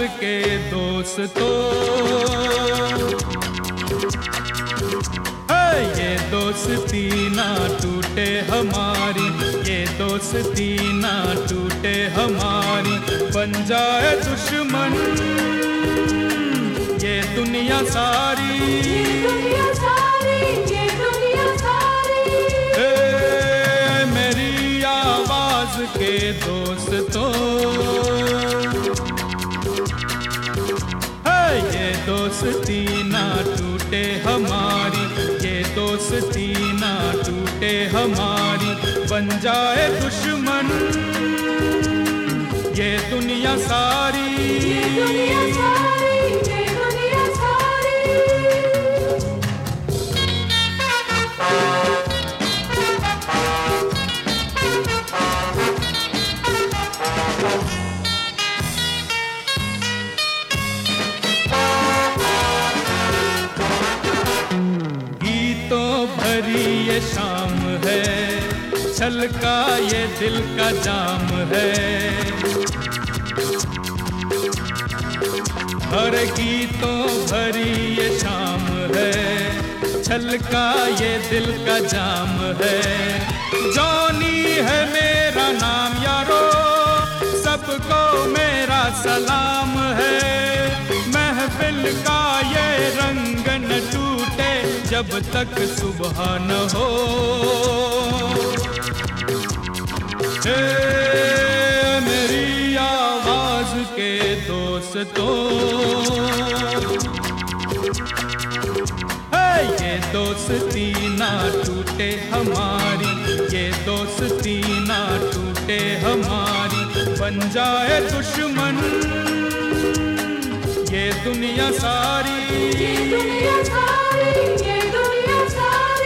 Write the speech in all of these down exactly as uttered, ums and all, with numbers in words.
के दोस्तों, ये दोस्ती ना टूटे हमारी, ये दोस्ती ना टूटे हमारी। बन जाए दुश्मन ये दुनिया सारी, ये दुनिया सारी, ये दुनिया सारी। ए, मेरी आवाज के दोस्तों, ये दोस्ती ना टूटे हमारी, ये दोस्ती ना टूटे हमारी। बन जाए दुश्मन ये दुनिया सारी, ये दुनिया सारी, ये दुनिया सारी। भरी ये शाम है, छलका ये दिल का जाम है। हर गीतों भरी ये शाम है, छलका ये दिल का जाम है। जॉनी है मेरा नाम यारो, सबको मेरा सलाम है। महफिल का ये रंग न टूटे जब तक सुबह न हो। ए, मेरी आवाज के दोस्तों, ये दोस्ती ना टूटे हमारी, ये दोस्ती ना टूटे हमारी। बन जाए दुश्मन ये दुनिया सारी, ये दुनिया सारी, ये दुनिया सारी।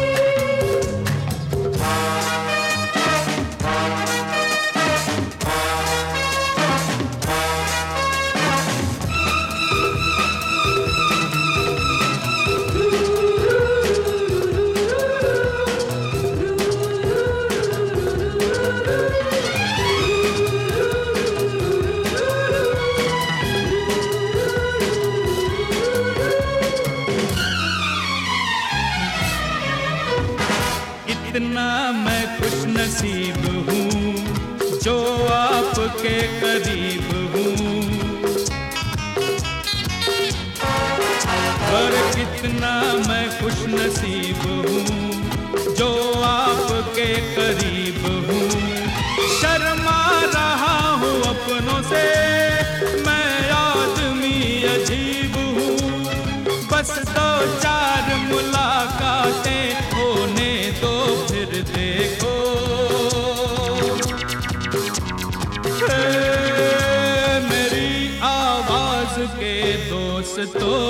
इतना मैं खुश नसीब हूँ जो आपके करीब हूँ। पर कितना मैं खुश नसीब हूँ जो आपके करीब हूँ। शर्मा रहा हूँ अपनों से, मैं आदमी अजीब हूँ। बस दो चार मुलाकातें होने दो फिर देखो। ए, मेरी आवाज के दोस्तों,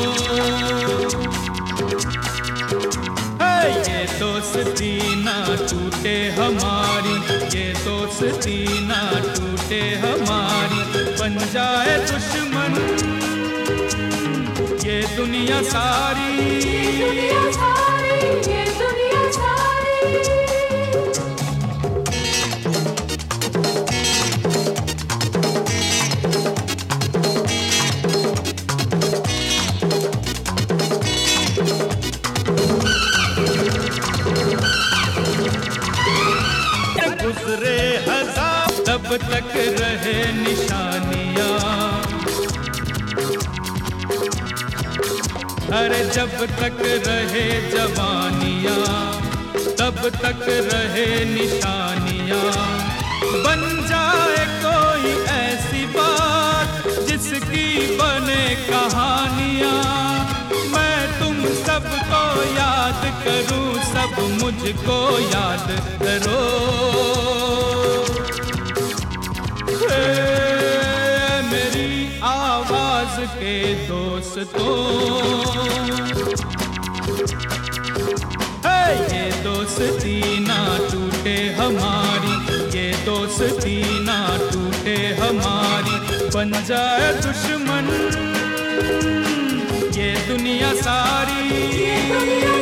ये दोस्ती ना टूटे हमारी, ये दोस्ती ना टूटे हमारी। बन जाए दुश्मन ये दुनिया सारी, ये दुनिया सारी, ये दुनिया सारी। गुजरे हजार तब तक रहे निशानियाँ, अरे जब तक रहे जवानियाँ तब तक रहे निशानियाँ। बन जाए कोई ऐसी बात जिसकी बने कहानियाँ। मैं तुम सबको याद करूं, सब मुझको याद करो। ए, मेरी आवाज के दोस्तों, ये दोस्ती ना टूटे हमारी, ये दोस्ती ना टूटे हमारी। बन जाए दुश्मन ये दुनिया सारी, ये दुनिया